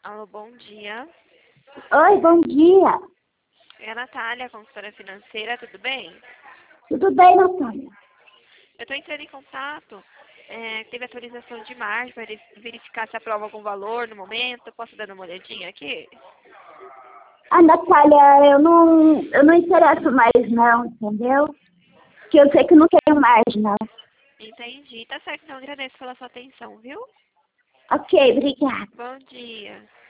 Alô, bom dia. Oi, bom dia. É a Natália, consultora financeira, tudo bem? Tudo bem, Natália? Eu estou entrando em contato. Teve atualização de margem para verificar se aprova algum valor no momento. Posso dar uma olhadinha aqui? Natália, eu não interesso mais não, entendeu? Que eu sei que não tenho mais, não. Entendi. Tá certo, então agradeço pela sua atenção, viu? Ok, obrigada. Bom dia.